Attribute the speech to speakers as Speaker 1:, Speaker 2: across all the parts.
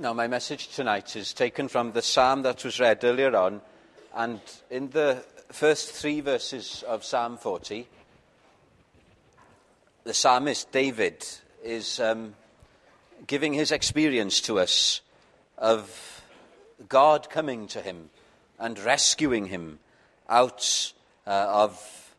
Speaker 1: Now, my message tonight is taken from the psalm that was read earlier on, and in the first 3 verses of Psalm 40, the psalmist David is giving his experience to us of God coming to him and rescuing him out of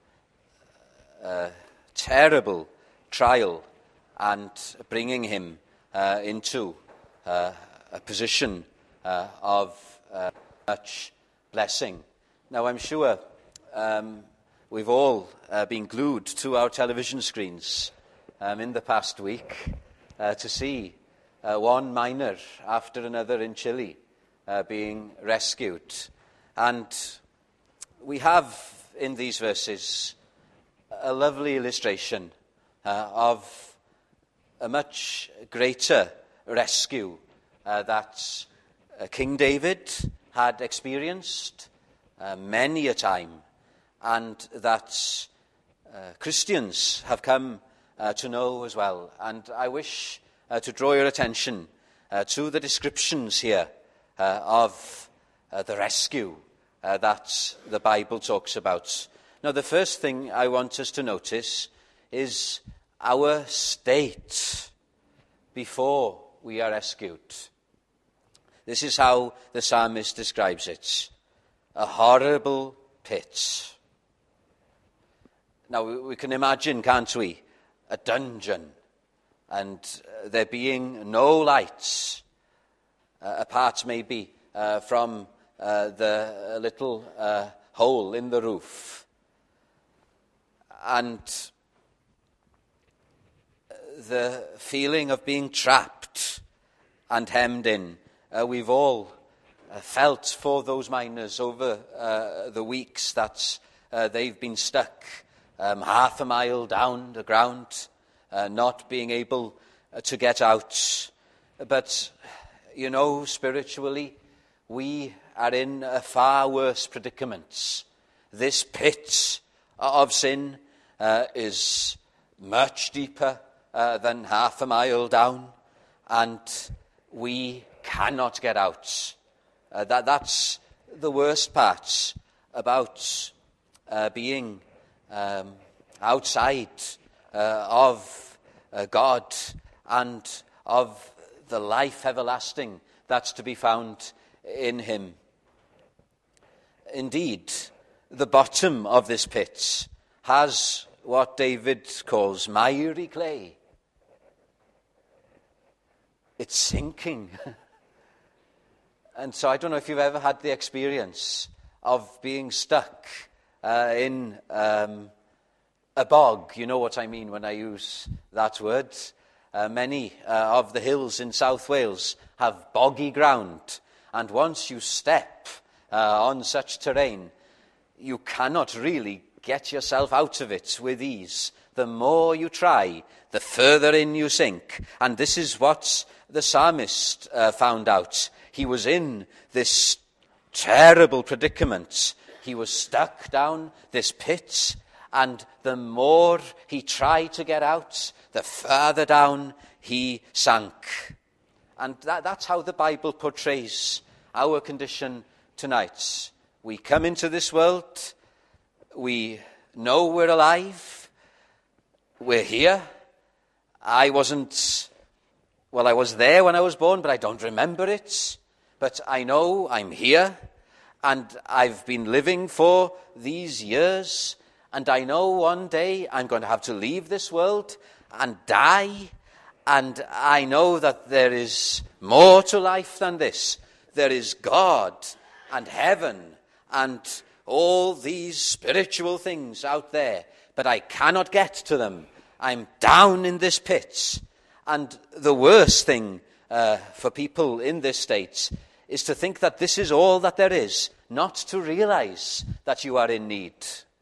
Speaker 1: terrible trial and bringing him into a position of much blessing. Now, I'm sure we've all been glued to our television screens in the past week to see one miner after another in Chile being rescued. And we have in these verses a lovely illustration of a much greater rescue that King David had experienced many a time, and that Christians have come to know as well. And I wish to draw your attention to the descriptions here of the rescue that the Bible talks about. Now, the first thing I want us to notice is our state before we are rescued. This is how the psalmist describes it: a horrible pit. Now, we can imagine, can't we, a dungeon, and there being no lights, apart maybe from the little hole in the roof. And the feeling of being trapped and hemmed in. We've all felt for those miners over the weeks that they've been stuck half a mile down the ground, not being able to get out. But, you know, spiritually, we are in a far worse predicament. This pit of sin is much deeper than half a mile down, and we cannot get out. That's the worst part about being outside of God and of the life everlasting that's to be found in him. Indeed, the bottom of this pit has what David calls miry clay. It's sinking. And so I don't know if you've ever had the experience of being stuck in a bog. You know what I mean when I use that word. Many of the hills in South Wales have boggy ground. And once you step on such terrain, you cannot really get yourself out of it with ease. The more you try, the further in you sink. And this is what the psalmist found out. He was in this terrible predicament. He was stuck down this pit, and the more he tried to get out, the further down he sank. And that's how the Bible portrays our condition tonight. We come into this world, we know we're alive, we're here. I was there when I was born, but I don't remember it. But I know I'm here, and I've been living for these years, and I know one day I'm going to have to leave this world and die, and I know that there is more to life than this. There is God and heaven and all these spiritual things out there, but I cannot get to them. I'm down in this pit. And the worst thing for people in this state is to think that this is all that there is, not to realize that you are in need.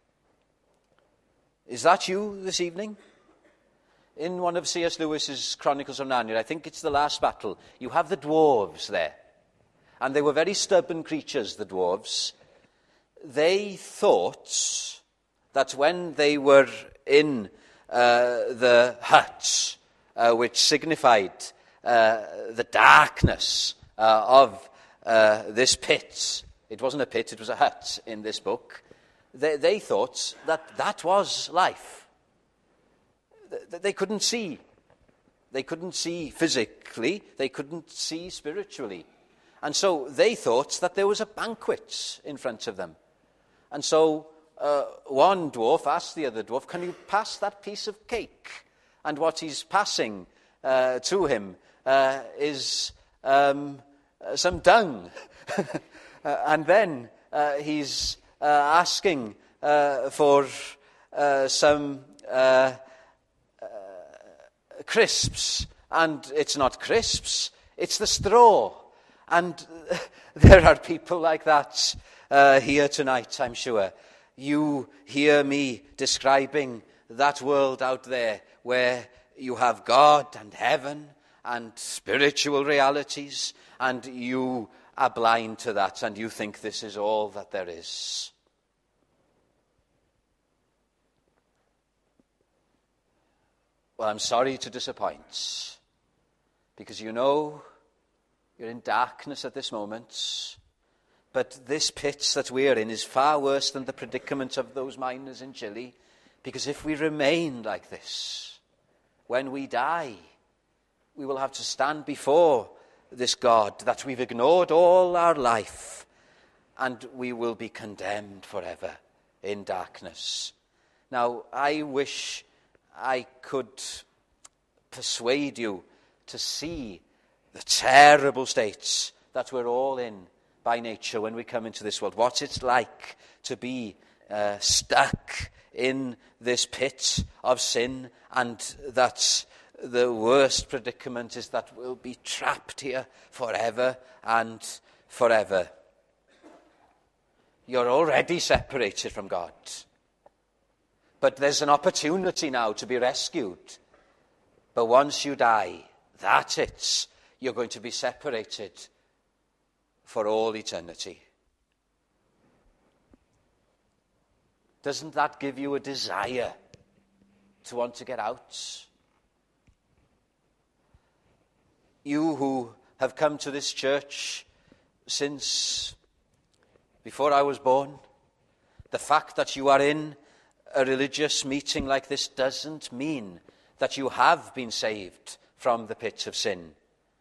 Speaker 1: Is that you this evening? In one of C.S. Lewis's Chronicles of Narnia, I think it's the last battle, you have the dwarves there. And they were very stubborn creatures, the dwarves. They thought that when they were in the hut, which signified the darkness of this pit. It wasn't a pit, it was a hut in this book. They thought that was life. They couldn't see. They couldn't see physically. They couldn't see spiritually. And so they thought that there was a banquet in front of them. And so one dwarf asked the other dwarf, "Can you pass that piece of cake?" And what he's passing to him is some dung. And then he's asking for some crisps. And it's not crisps, it's the straw. And there are people like that here tonight, I'm sure. You hear me describing that world out there where you have God and heaven and spiritual realities, and you are blind to that, and you think this is all that there is. Well, I'm sorry to disappoint, because you know you're in darkness at this moment, but this pit that we're in is far worse than the predicament of those miners in Chile, because if we remain like this, when we die, we will have to stand before this God that we've ignored all our life, and we will be condemned forever in darkness. Now, I wish I could persuade you to see the terrible states that we're all in by nature when we come into this world, what it's like to be stuck in this pit of sin, and that the worst predicament is that we'll be trapped here forever and forever. You're already separated from God. But there's an opportunity now to be rescued. But once you die, that's it. You're going to be separated for all eternity. Doesn't that give you a desire to want to get out? You who have come to this church since before I was born, the fact that you are in a religious meeting like this doesn't mean that you have been saved from the pit of sin.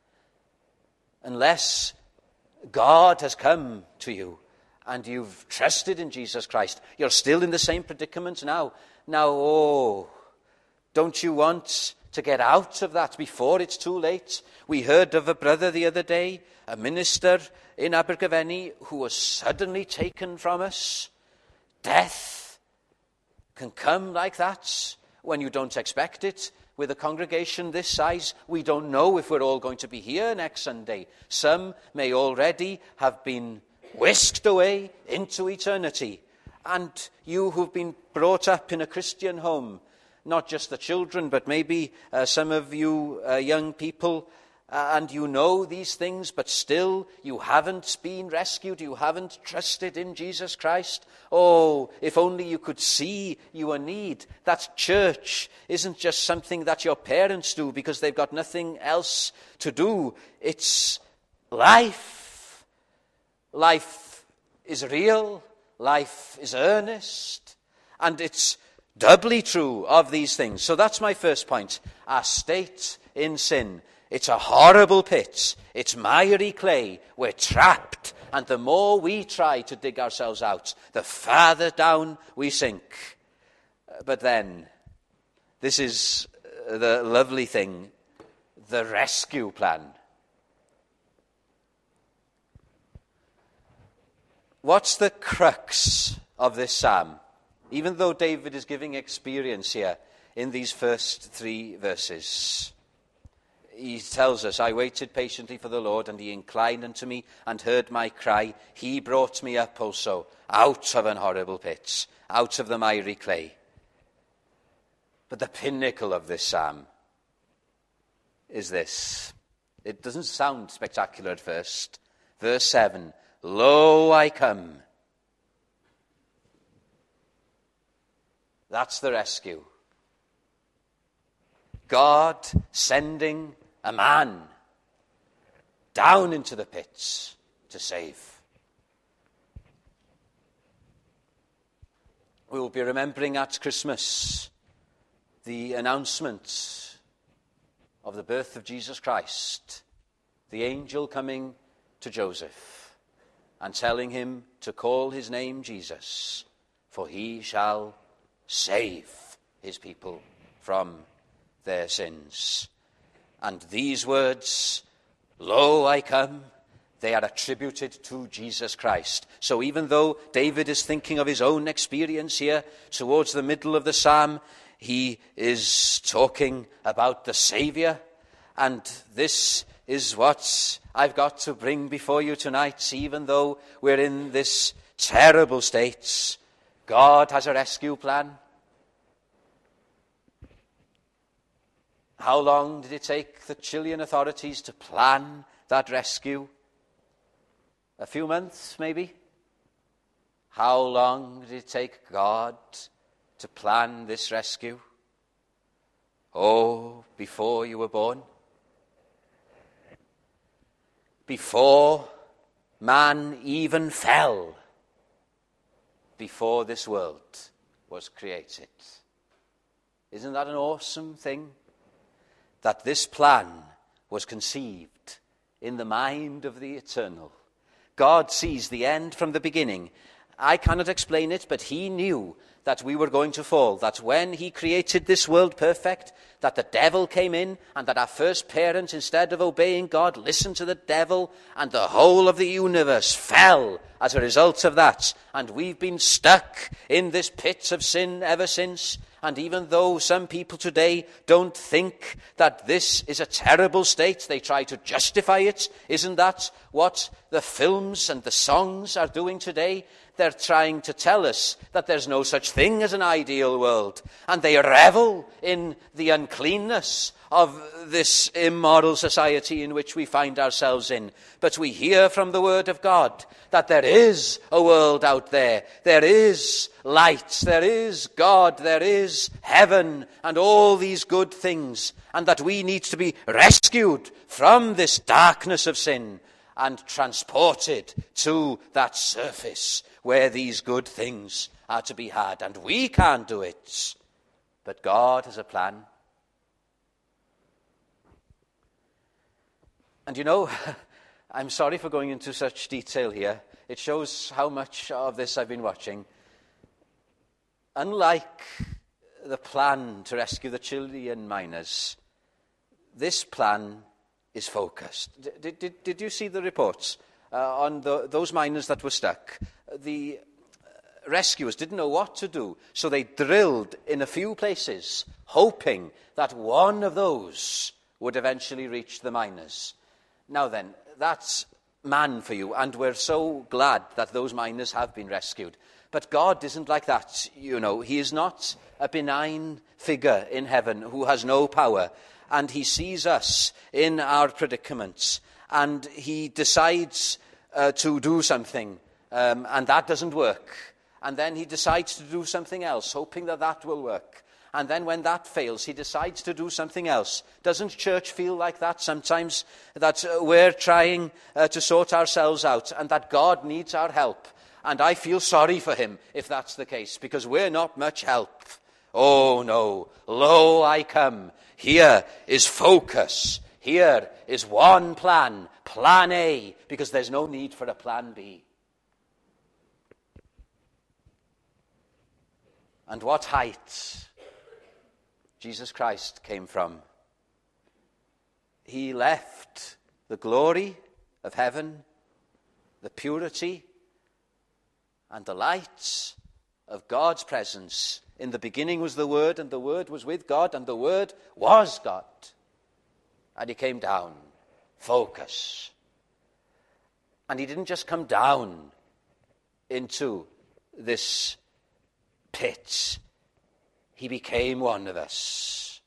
Speaker 1: Unless God has come to you and you've trusted in Jesus Christ, you're still in the same predicament now. Now, don't you want to get out of that before it's too late? We heard of a brother the other day, a minister in Abergavenny, who was suddenly taken from us. Death can come like that when you don't expect it. With a congregation this size, we don't know if we're all going to be here next Sunday. Some may already have been whisked away into eternity. And you who've been brought up in a Christian home, not just the children, but maybe some of you young people, and you know these things, but still you haven't been rescued, you haven't trusted in Jesus Christ. Oh, if only you could see your need. That church isn't just something that your parents do because they've got nothing else to do. It's life. Life is real. Life is earnest. And it's doubly true of these things. So that's my first point. Our state in sin. It's a horrible pit. It's miry clay. We're trapped. And the more we try to dig ourselves out, the farther down we sink. But then, this is the lovely thing, the rescue plan. What's the crux of this psalm? Even though David is giving experience here in these first 3 verses. He tells us, I waited patiently for the Lord, and he inclined unto me and heard my cry. He brought me up also out of an horrible pit, out of the miry clay. But the pinnacle of this psalm is this. It doesn't sound spectacular at first. Verse 7, Lo, I come. That's the rescue. God sending a man down into the pits to save. We will be remembering at Christmas the announcement of the birth of Jesus Christ, the angel coming to Joseph and telling him to call his name Jesus, for he shall save his people from their sins. And these words, "Lo, I come," they are attributed to Jesus Christ. So even though David is thinking of his own experience here, towards the middle of the psalm, he is talking about the Saviour. And this is what I've got to bring before you tonight. Even though we're in this terrible state, God has a rescue plan. How long did it take the Chilean authorities to plan that rescue? A few months, maybe? How long did it take God to plan this rescue? Oh, before you were born. Before man even fell. Before this world was created. Isn't that an awesome thing? That this plan was conceived in the mind of the eternal. God sees the end from the beginning. I cannot explain it, but he knew that we were going to fall, that when he created this world perfect, that the devil came in, and that our first parents, instead of obeying God, listened to the devil, and the whole of the universe fell as a result of that. And we've been stuck in this pit of sin ever since. And even though some people today don't think that this is a terrible state, they try to justify it. Isn't that what the films and the songs are doing today? They're trying to tell us that there's no such thing as an ideal world. And they revel in the uncleanness of this immoral society in which we find ourselves in. But we hear from the Word of God that there is a world out there. There is light, there is God, there is heaven, and all these good things. And that we need to be rescued from this darkness of sin and transported to that surface where these good things are to be had. And we can't do it, but God has a plan. And you know, I'm sorry for going into such detail here. It shows how much of this I've been watching. Unlike the plan to rescue the Chilean miners, this plan is focused. Did you see the reports on those miners that were stuck? The rescuers didn't know what to do, so they drilled in a few places, hoping that one of those would eventually reach the miners. Now then, that's man for you, and we're so glad that those miners have been rescued. But God isn't like that, you know. He is not a benign figure in heaven who has no power. And he sees us in our predicaments. And he decides to do something. And that doesn't work. And then he decides to do something else, hoping that that will work. And then when that fails, he decides to do something else. Doesn't church feel like that sometimes? That we're trying to sort ourselves out and that God needs our help. And I feel sorry for him if that's the case, because we're not much help. Oh no, lo, I come. Here is focus. Here is one plan, plan A, because there's no need for a plan B. And what height Jesus Christ came from. He left the glory of heaven, the purity and the light of God's presence. In the beginning was the Word, and the Word was with God, and the Word was God. And he came down. Focus. And he didn't just come down into this pit. He became one of us.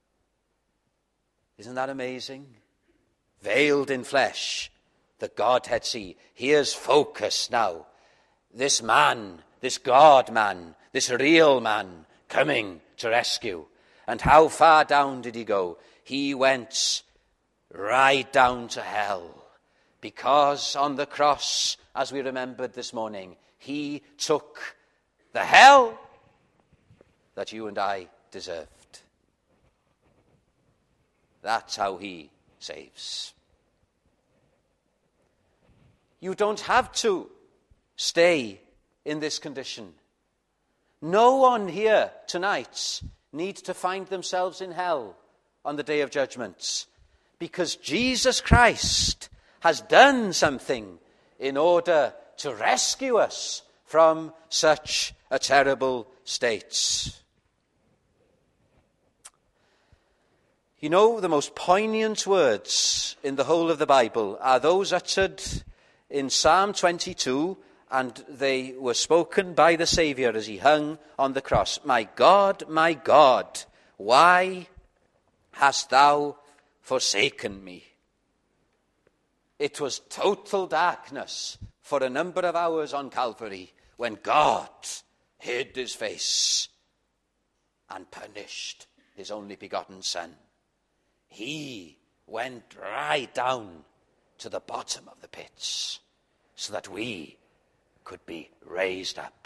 Speaker 1: Isn't that amazing? Veiled in flesh, the Godhead see. Here's focus now. This man, this God-man, this real man coming to rescue. And how far down did he go? He went right down to hell. Because on the cross, as we remembered this morning, he took the hell that you and I deserved. That's how he saves. You don't have to stay in this condition. No one here tonight needs to find themselves in hell on the day of judgment, because Jesus Christ has done something in order to rescue us from such a terrible state. You know, the most poignant words in the whole of the Bible are those uttered in Psalm 22, and they were spoken by the Saviour as he hung on the cross. My God, why hast thou forsaken me? It was total darkness for a number of hours on Calvary when God hid his face and punished his only begotten Son. He went right down to the bottom of the pits so that we could be raised up.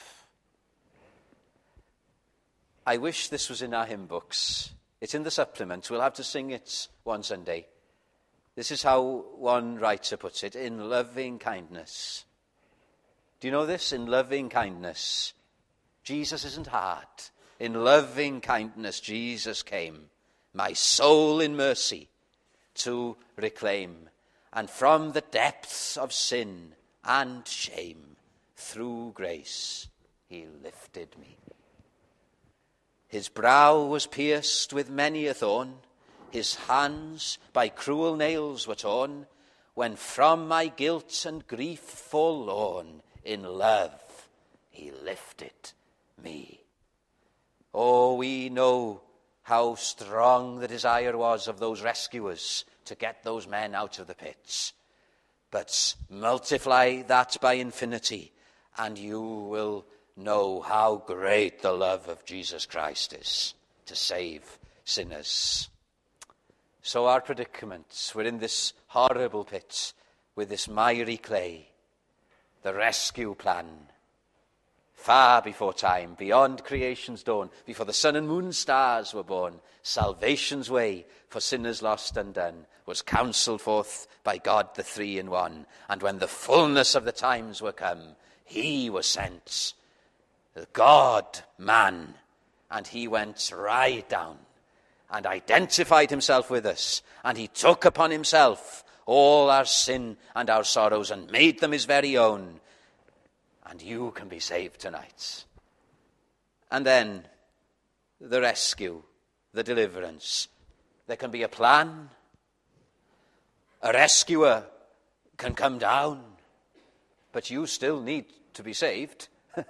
Speaker 1: I wish this was in our hymn books. It's in the supplement. We'll have to sing it one Sunday. This is how one writer puts it: in loving kindness. Do you know this? In loving kindness. Jesus isn't hard. In loving kindness, Jesus came, my soul in mercy to reclaim. And from the depths of sin and shame, through grace, he lifted me. His brow was pierced with many a thorn. His hands by cruel nails were torn. When from my guilt and grief forlorn, in love he lifted me. Oh, we know how strong the desire was of those rescuers to get those men out of the pits. But multiply that by infinity, and you will know how great the love of Jesus Christ is to save sinners. So our predicaments, we're in this horrible pit with this miry clay. The rescue plan, far before time, beyond creation's dawn, before the sun and moon stars were born, salvation's way for sinners lost and done was counselled forth by God the Three-in-One. And when the fullness of the times were come, he was sent, the God-man, and he went right down and identified himself with us, and he took upon himself all our sin and our sorrows and made them his very own. And you can be saved tonight. And then the rescue, the deliverance. There can be a plan. A rescuer can come down, but you still need to be saved.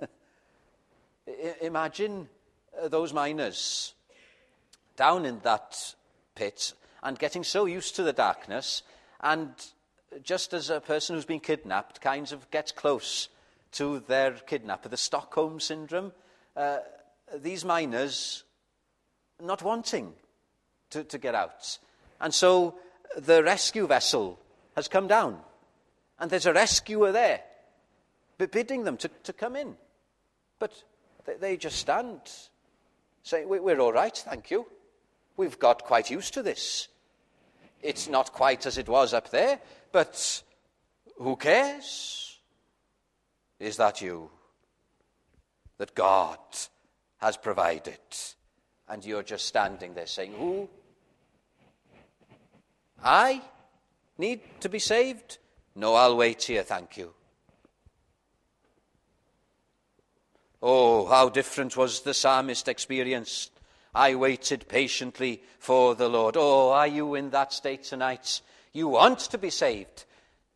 Speaker 1: Imagine those miners down in that pit and getting so used to the darkness, and just as a person who's been kidnapped kind of gets close to their kidnapper, the Stockholm Syndrome, these miners not wanting to get out. And so the rescue vessel has come down, and there's a rescuer there bidding them to come in. But they just stand saying, we're all right, thank you. We've got quite used to this. It's not quite as it was up there, but who cares? Is that you? That God has provided. And you're just standing there saying, who? I need to be saved? No, I'll wait here, thank you. Oh, how different was the psalmist experience. I waited patiently for the Lord. Oh, are you in that state tonight? You want to be saved.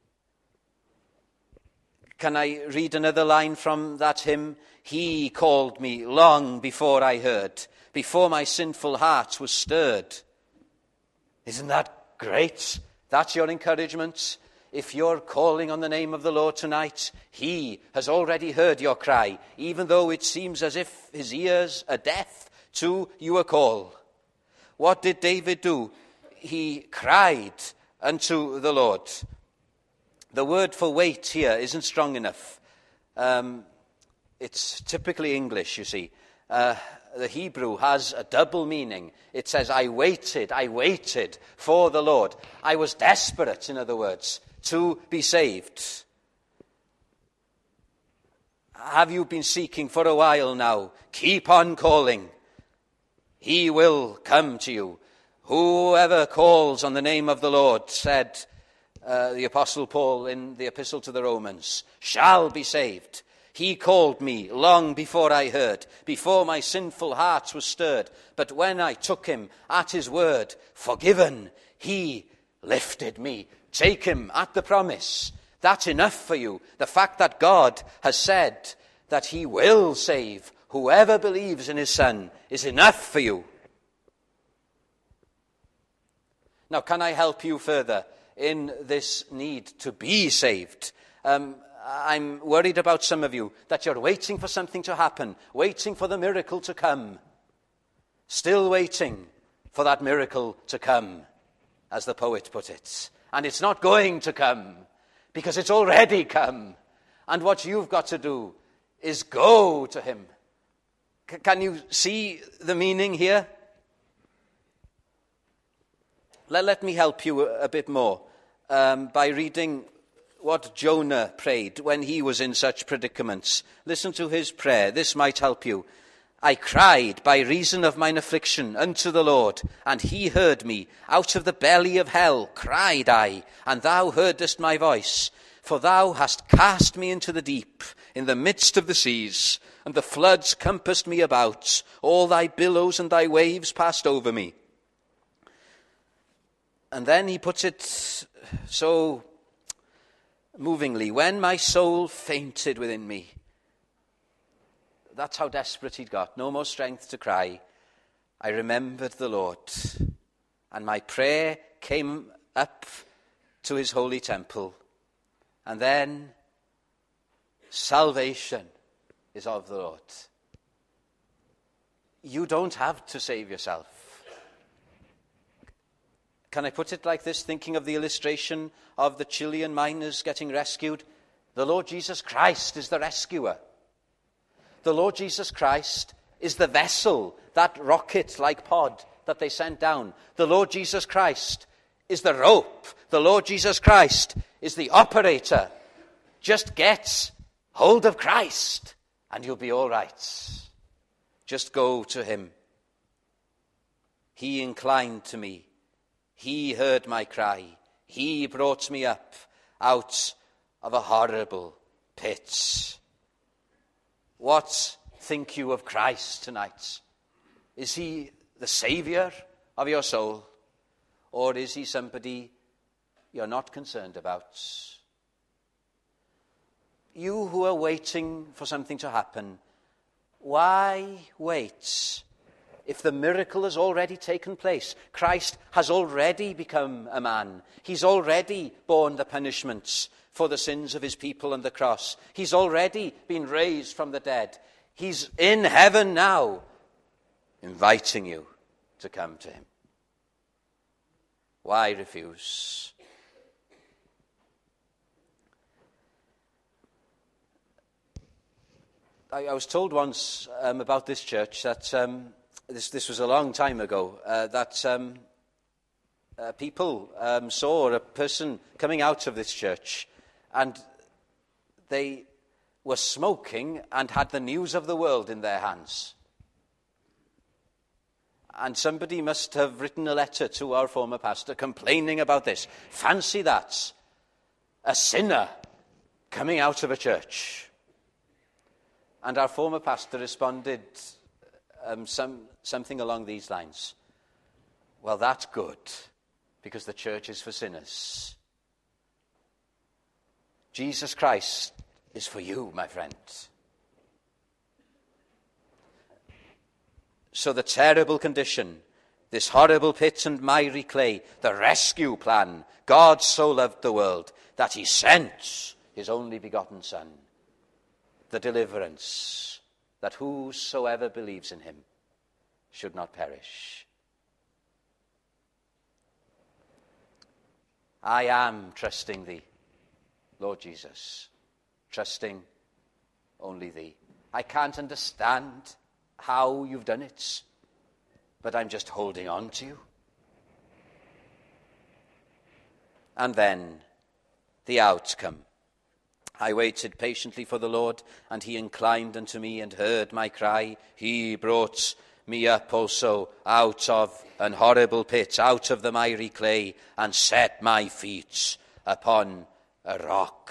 Speaker 1: Can I read another line from that hymn? He called me long before I heard, before my sinful heart was stirred. Isn't that great? That's your encouragement. If you're calling on the name of the Lord tonight, he has already heard your cry, even though it seems as if his ears are deaf to your call. What did David do? He cried unto the Lord. The word for wait here isn't strong enough. It's typically English, you see. The Hebrew has a double meaning. It says, I waited for the Lord. I was desperate, in other words, to be saved. Have you been seeking for a while now? Keep on calling. He will come to you. Whoever calls on the name of the Lord, said the Apostle Paul in the Epistle to the Romans, shall be saved. He called me long before I heard, before my sinful heart was stirred. But when I took him at his word, forgiven, he lifted me. Take him at the promise. That's enough for you. The fact that God has said that he will save whoever believes in his Son is enough for you. Now, can I help you further in this need to be saved? I'm worried about some of you, that you're waiting for something to happen, waiting for the miracle to come, still waiting for that miracle to come, as the poet put it. And it's not going to come, because it's already come. And what you've got to do is go to him. Can you see the meaning here? Let me help you a bit more by reading what Jonah prayed when he was in such predicaments. Listen to his prayer. This might help you. I cried by reason of mine affliction unto the Lord, and he heard me. Out of the belly of hell cried I, and thou heardest my voice. For thou hast cast me into the deep, in the midst of the seas, and the floods compassed me about. All thy billows and thy waves passed over me. And then he puts it so movingly, when my soul fainted within me. That's how desperate he'd got. No more strength to cry. I remembered the Lord, and my prayer came up to his holy temple. And then salvation is of the Lord. You don't have to save yourself. Can I put it like this, thinking of the illustration of the Chilean miners getting rescued? The Lord Jesus Christ is the rescuer. The Lord Jesus Christ is the vessel, that rocket-like pod that they sent down. The Lord Jesus Christ is the rope. The Lord Jesus Christ is the operator. Just get hold of Christ and you'll be all right. Just go to him. He inclined to me. He heard my cry. He brought me up out of a horrible pit. What think you of Christ tonight? Is he the Saviour of your soul? Or is he somebody you're not concerned about? You who are waiting for something to happen, why wait? If the miracle has already taken place, Christ has already become a man. He's already borne the punishments for the sins of his people on the cross. He's already been raised from the dead. He's in heaven now, inviting you to come to him. Why refuse? I was told once about this church that this was a long time ago, that people saw a person coming out of this church and they were smoking and had the news of the world in their hands. And somebody must have written a letter to our former pastor complaining about this. Fancy that. A sinner coming out of a church. And our former pastor responded something along these lines. Well, that's good, because the church is for sinners. Jesus Christ is for you, my friend. So the terrible condition, this horrible pit and miry clay, the rescue plan, God so loved the world that he sent his only begotten Son, the deliverance, that whosoever believes in him should not perish. I am trusting thee. Lord Jesus, trusting only thee. I can't understand how you've done it, but I'm just holding on to you. And then the outcome. I waited patiently for the Lord, and he inclined unto me and heard my cry. He brought me up also out of an horrible pit, out of the miry clay, and set my feet upon a rock.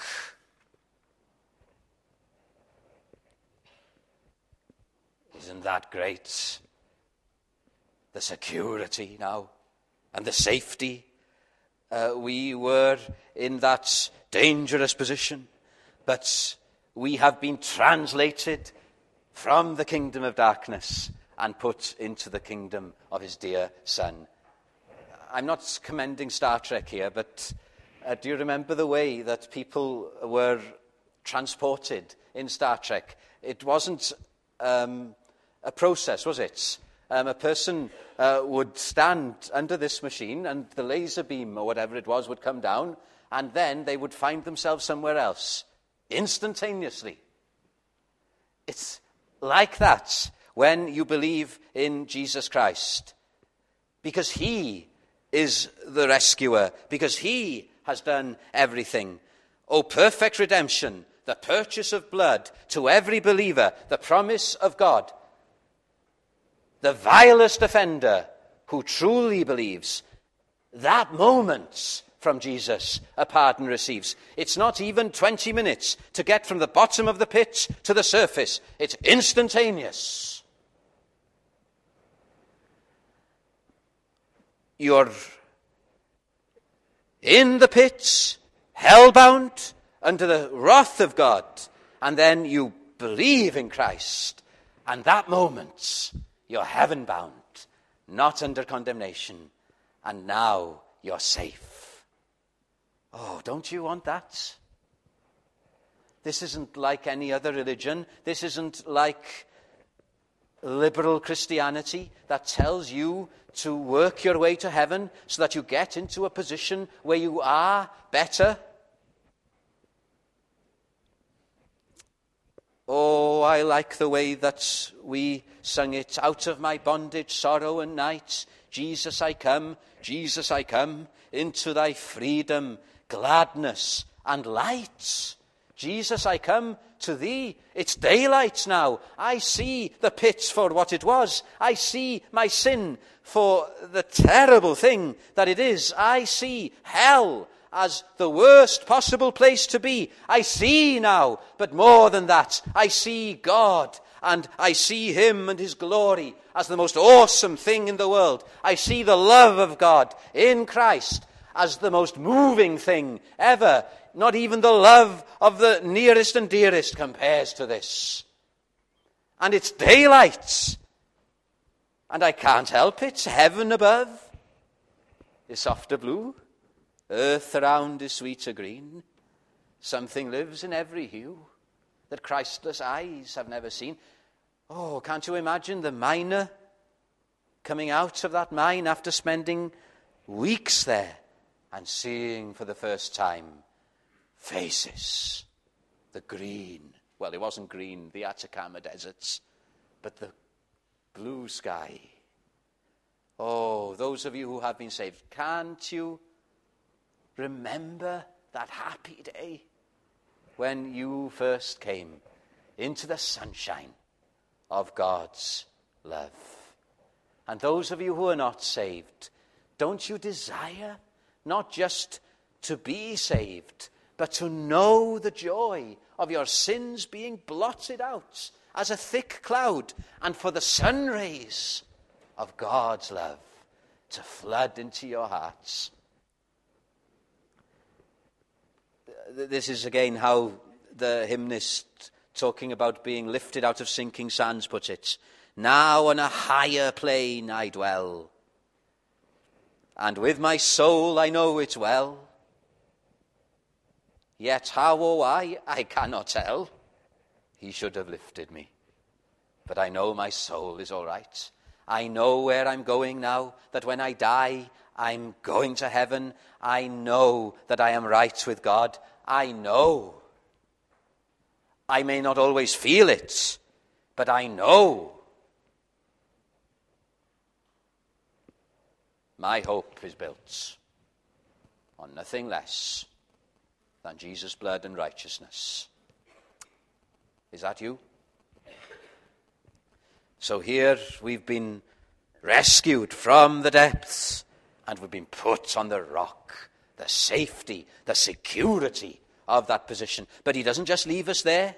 Speaker 1: Isn't that great? The security now and the safety. We were in that dangerous position, but we have been translated from the kingdom of darkness and put into the kingdom of his dear Son. I'm not commending Star Trek here, but do you remember the way that people were transported in Star Trek? It wasn't a process, was it? A person would stand under this machine and the laser beam or whatever it was would come down, and then they would find themselves somewhere else instantaneously. It's like that when you believe in Jesus Christ, because he is the rescuer, because he has done everything. Oh, perfect redemption, the purchase of blood to every believer, the promise of God. The vilest offender who truly believes, that moment from Jesus, a pardon receives. It's not even 20 minutes to get from the bottom of the pit to the surface. It's instantaneous. You're in the pits, hell-bound, under the wrath of God, and then you believe in Christ, and that moment you're heaven-bound, not under condemnation, and now you're safe. Oh, don't you want that? This isn't like any other religion. This isn't like liberal Christianity that tells you to work your way to heaven so that you get into a position where you are better. Oh, I like the way that we sung it. Out of my bondage, sorrow and night, Jesus I come, into thy freedom, gladness and light. Jesus, I come to thee. It's daylight now. I see the pit for what it was. I see my sin for the terrible thing that it is. I see hell as the worst possible place to be. I see now, but more than that, I see God, and I see him and his glory as the most awesome thing in the world. I see the love of God in Christ as the most moving thing ever. Not even the love of the nearest and dearest compares to this. And it's daylight, and I can't help it. Heaven above is softer blue. Earth around is sweeter green. Something lives in every hue that Christless eyes have never seen. Oh, can't you imagine the miner coming out of that mine after spending weeks there and seeing for the first time faces, the green. Well, it wasn't green, the Atacama deserts, but the blue sky. Oh, those of you who have been saved, can't you remember that happy day when you first came into the sunshine of God's love? And those of you who are not saved, don't you desire not just to be saved, but to know the joy of your sins being blotted out as a thick cloud, and for the sun rays of God's love to flood into your hearts? This is again how the hymnist, talking about being lifted out of sinking sands, puts it. Now on a higher plane I dwell, and with my soul I know it well. Yet how or why I cannot tell. He should have lifted me, but I know my soul is all right. I know where I'm going now, that when I die, I'm going to heaven. I know that I am right with God. I know. I may not always feel it, but I know. My hope is built on nothing less than Jesus' blood and righteousness. Is that you? So here we've been rescued from the depths, and we've been put on the rock, the safety, the security of that position. But he doesn't just leave us there.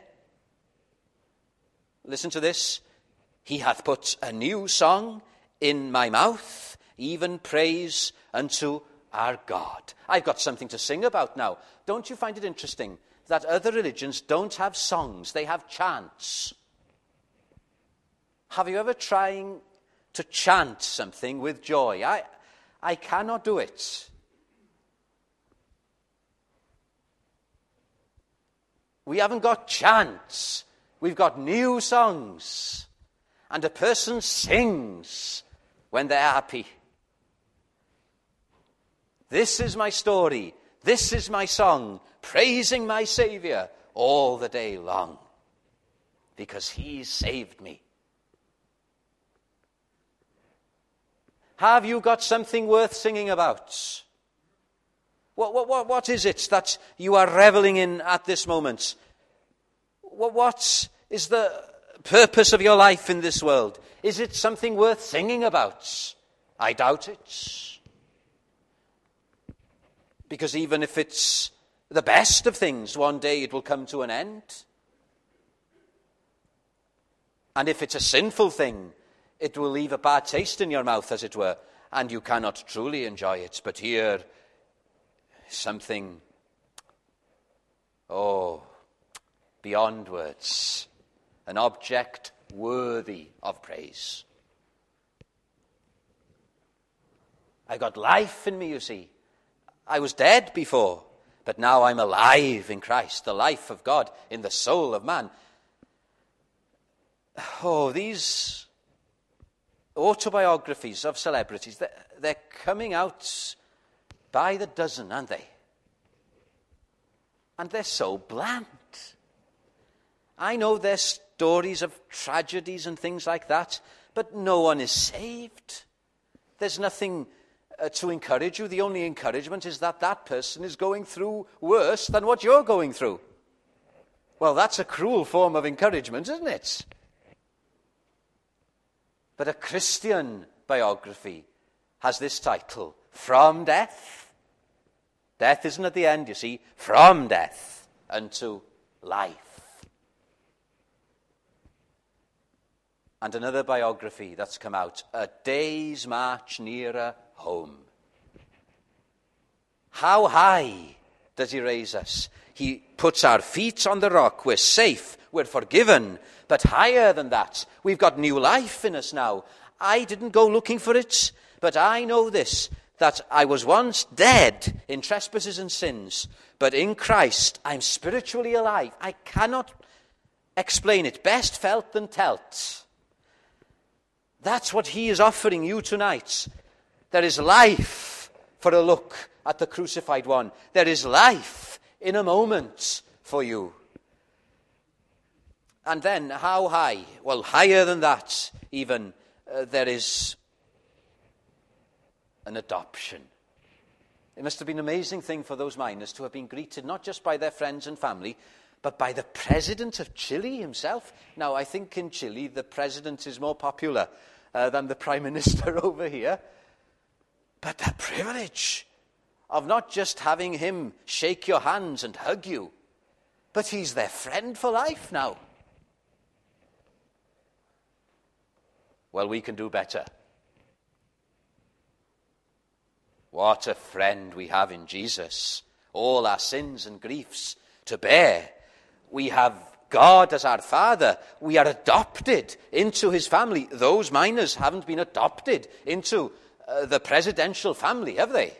Speaker 1: Listen to this. He hath put a new song in my mouth, even praise unto our God. I've got something to sing about now. Don't you find it interesting that other religions don't have songs, they have chants? Have you ever tried to chant something with joy? I cannot do it. We haven't got chants. We've got new songs. And a person sings when they're happy. This is my story. This is my song, praising my Saviour all the day long, because he's saved me. Have you got something worth singing about? What is it that you are reveling in at this moment? What is the purpose of your life in this world? Is it something worth singing about? I doubt it. Because even if it's the best of things, one day it will come to an end. And if it's a sinful thing, it will leave a bad taste in your mouth, as it were, and you cannot truly enjoy it. But here, something, beyond words, an object worthy of praise. I got life in me, you see. I was dead before, but now I'm alive in Christ, the life of God in the soul of man. These autobiographies of celebrities, they're coming out by the dozen, aren't they? And they're so bland. I know there's stories of tragedies and things like that, but no one is saved. There's nothing to encourage you. The only encouragement is that that person is going through worse than what you're going through. Well, that's a cruel form of encouragement, isn't it? But a Christian biography has this title, From Death. Death isn't at the end, you see. From death unto life. And another biography that's come out, A Day's March Nearer Home. How high does he raise us? He puts our feet on the rock. We're safe. We're forgiven. But higher than that, we've got new life in us now. I didn't go looking for it, but I know this, that I was once dead in trespasses and sins, but in Christ I'm spiritually alive. I cannot explain it. Best felt than telt. That's what he is offering you tonight. There is life for a look at the crucified one. There is life in a moment for you. And then, how high? Well, higher than that, even, there is an adoption. It must have been an amazing thing for those miners to have been greeted not just by their friends and family, but by the president of Chile himself. Now, I think in Chile, the president is more popular than the prime minister over here. But the privilege of not just having him shake your hands and hug you, but he's their friend for life now. Well, we can do better. What a friend we have in Jesus. All our sins and griefs to bear. We have God as our Father. We are adopted into his family. Those miners haven't been adopted into the presidential family, have they?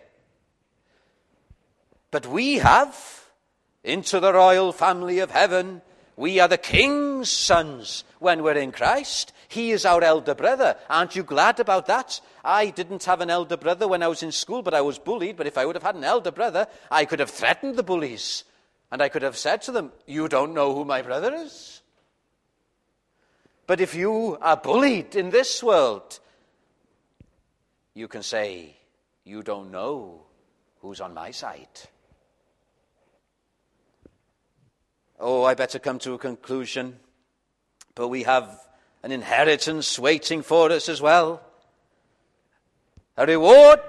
Speaker 1: But we have, into the royal family of heaven. We are the King's sons when we're in Christ. He is our elder brother. Aren't you glad about that? I didn't have an elder brother when I was in school, but I was bullied. But if I would have had an elder brother, I could have threatened the bullies. And I could have said to them, you don't know who my brother is. But if you are bullied in this world, you can say, you don't know who's on my side. Oh, I better come to a conclusion. But we have an inheritance waiting for us as well. A reward,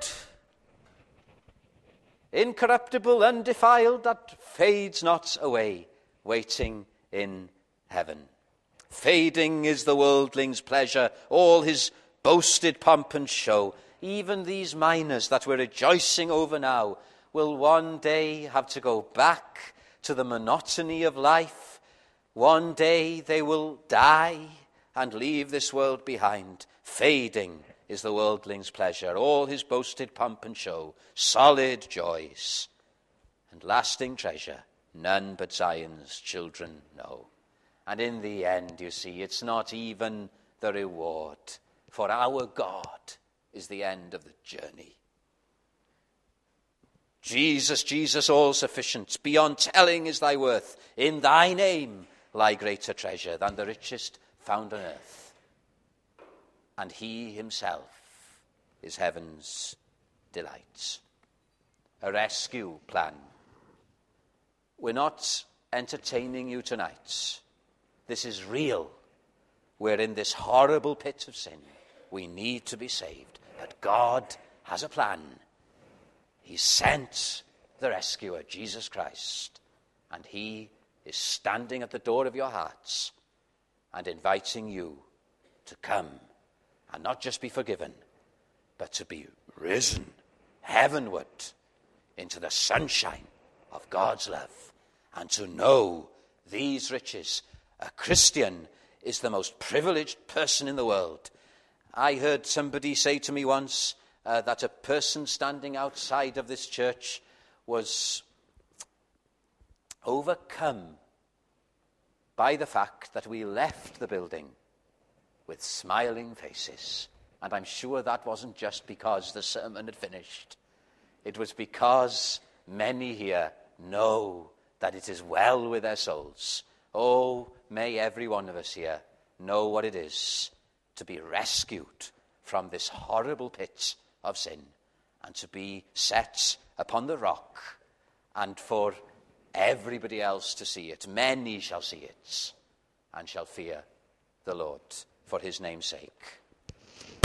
Speaker 1: incorruptible, undefiled, that fades not away, waiting in heaven. Fading is the worldling's pleasure, all his boasted pomp and show. Even these miners that we're rejoicing over now will one day have to go back to the monotony of life. One day they will die and leave this world behind. Fading is the worldling's pleasure, all his boasted pomp and show. Solid joys and lasting treasure, none but Zion's children know. And in the end, you see, it's not even the reward, for our God is the end of the journey. Jesus, Jesus, all sufficient, beyond telling is thy worth. In thy name lie greater treasure than the richest found on earth. And he himself is heaven's delight. A rescue plan. We're not entertaining you tonight. This is real. We're in this horrible pit of sin. We need to be saved. But God has a plan. He sent the rescuer, Jesus Christ, and he is standing at the door of your hearts and inviting you to come and not just be forgiven, but to be risen heavenward into the sunshine of God's love and to know these riches. A Christian is the most privileged person in the world. I heard somebody say to me once that a person standing outside of this church was overcome by the fact that we left the building with smiling faces. And I'm sure that wasn't just because the sermon had finished. It was because many here know that it is well with their souls. Oh, may every one of us here know what it is to be rescued from this horrible pit of sin and to be set upon the rock and for everybody else to see it. Many shall see it and shall fear the Lord for his name's sake.